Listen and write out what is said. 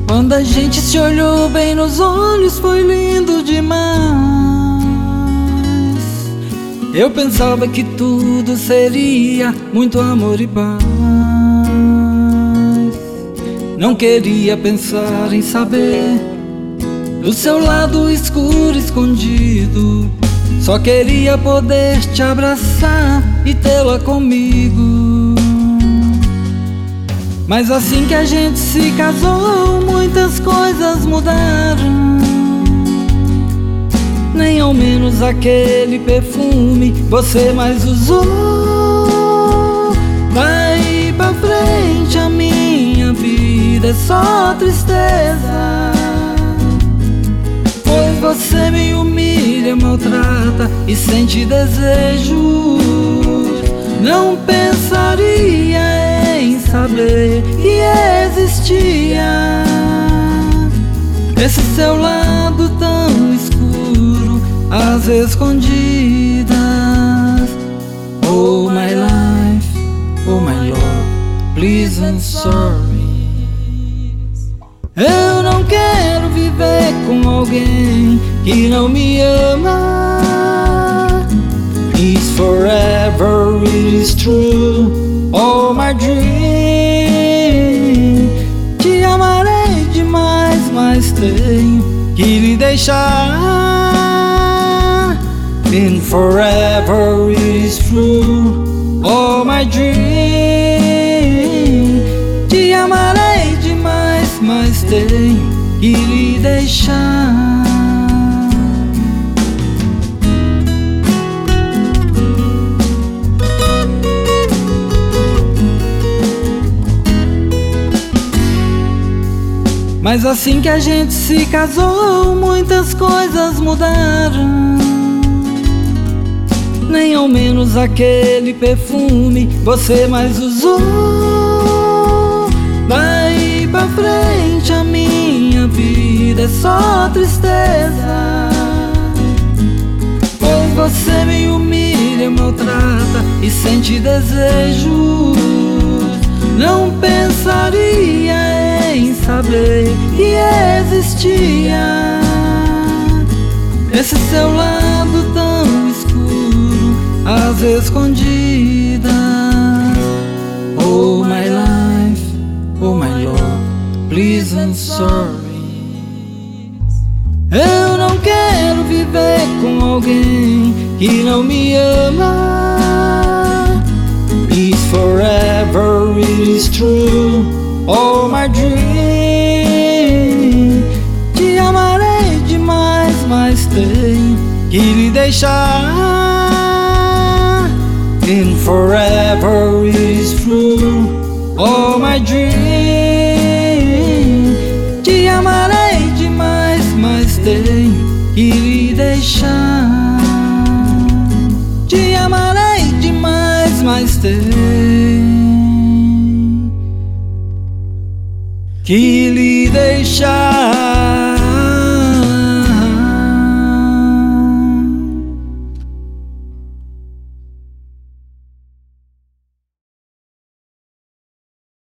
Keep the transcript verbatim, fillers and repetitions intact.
Quando a gente se olhou bem nos olhos, foi lindo demais. Eu pensava que tudo seria muito amor e paz. Não queria pensar em saber do seu lado escuro escondido. Só queria poder te abraçar e tê-la comigo. Mas assim que a gente se casou, muitas coisas mudaram. Nem ao menos aquele perfume você mais usou. Daí pra frente a minha vida é só tristeza, pois você me humilha, maltrata e sente desejo. Não pensaria em saber que existia esse seu lado tão escuro, às escondidas. Oh my life, oh my love, please and sorry. Eu não quero viver com alguém que não me ama. It's forever, it is true, all my dream. Te amarei demais, mas tenho que lhe deixar. And forever, it is true, all my dream. Te amarei demais, mas tenho que lhe deixar. Mas assim que a gente se casou, muitas coisas mudaram. Nem ao menos aquele perfume você mais usou. Daí pra frente a minha vida é só tristeza, pois você me humilha, maltrata e sente desejo. Não pensaria em saber que existia esse seu lado tão escuro, às escondidas. Oh my life, oh my love, please and sorry. Eu não quero viver com alguém que não me ama. It's forever, it is true, all my dream. Te amarei demais, mas tenho que lhe deixar. And forever, it is true, all my dream. Te amarei demais, mas tenho que lhe deixar. Te amarei demais, mas tenho que lhe deixar.